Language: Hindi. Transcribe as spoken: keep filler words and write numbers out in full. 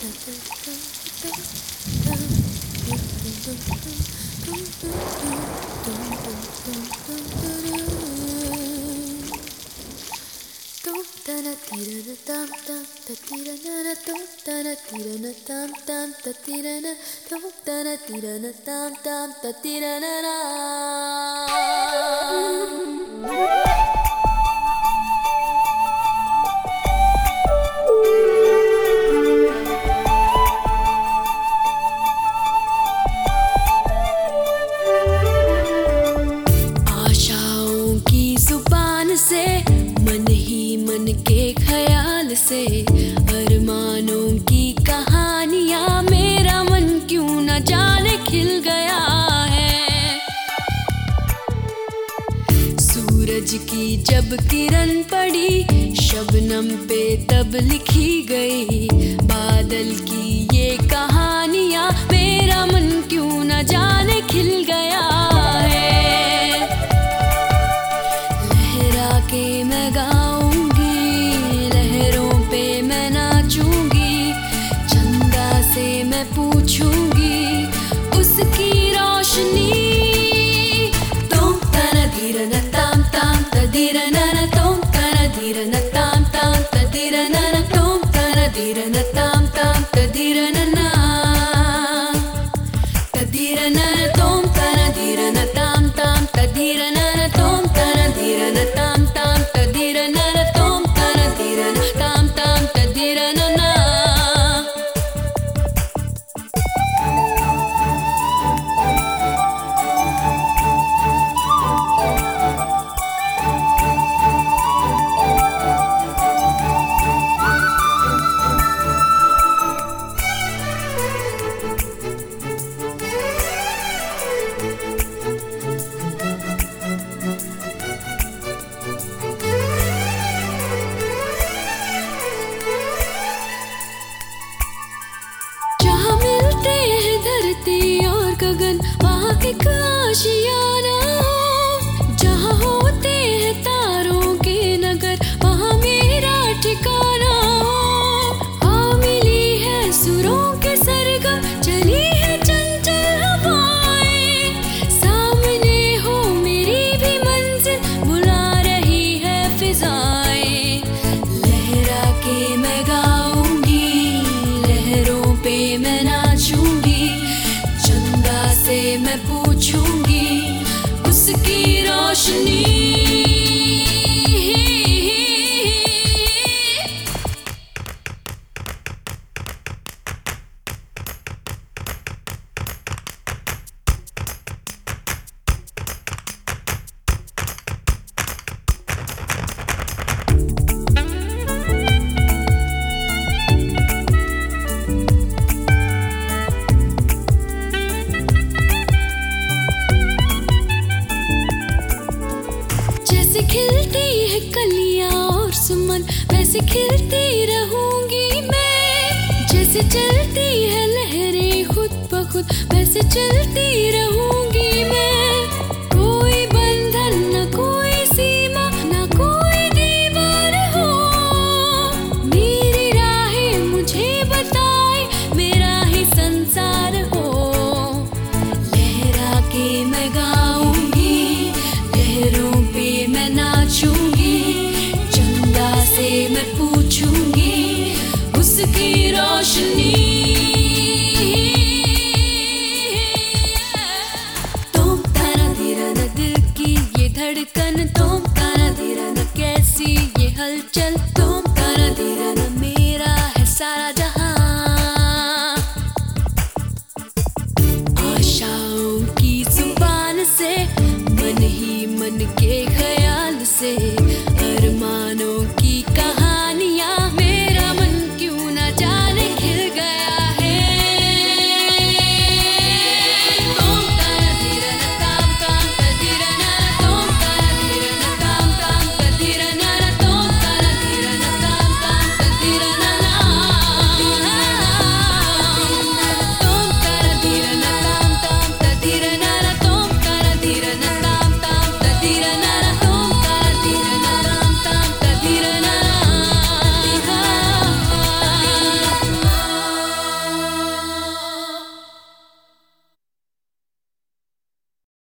आशाओं की जुबान से, मन ही मन के ख्याल से, अरमानों की कहानियां मेरा मन क्यों न जाने खिल गया है। सूरज की जब किरण पड़ी शबनम पे तब लिखी गई, बादल की ये कहानियां मेरा मन क्यों न जाने खिल गया है। लहरा के मैं गाऊंगी, लहरों पे मैं नाचूंगी, चंदा से मैं पूछूंगी उसकी रोशनी। तोम तना धीरन ताम ताम तधीरन तोम तना धीरन ताम ताम तधीरन तोम तना धीरन ताम ताम तधीरन तधीरन तोम तना धीरन ताम ताम तधीरन तोम तना धीरन ताम ताम तधीरन तोम तना धीरन ताम ताम तधीरन ना। गगन वहाँ एक आशियाना हो, जहाँ होते हैं तारों के नगर वहाँ मेरा ठिकाना हो। हाँ मिली है सुरों के सरगम, चली है चंचल हवाएं, सामने हो मेरी भी मंजिल, बुला रही है फिजाएं। लहरा के मैं गाऊंगी, लहरों पे मैं नाचूंगी, से मैं पूछूंगी उसकी रोशनी। खिलती है कलियां और सुमन वैसे खिलती रहूंगी मैं, जैसे चलती है लहरें खुद ब खुद वैसे चलती रहूंगी मैं। कोई बंधन न कोई सीमा न कोई दीवार हो, मेरी राहें मुझे बताए मेरा ही संसार हो। लहरा के मैं गाऊंगी, लहरों पे मैं नाचूंगी, चंदा से मैं पूछूंगी उसकी रोशनी। तोम ताना धीरन दिल की ये धड़कन, तोम ताना धीरन कैसी ये हलचल, तोम ताना धीरन मेरा है सारा जहां। आशाओं की जुबान से, मन ही मन के ख्याल से,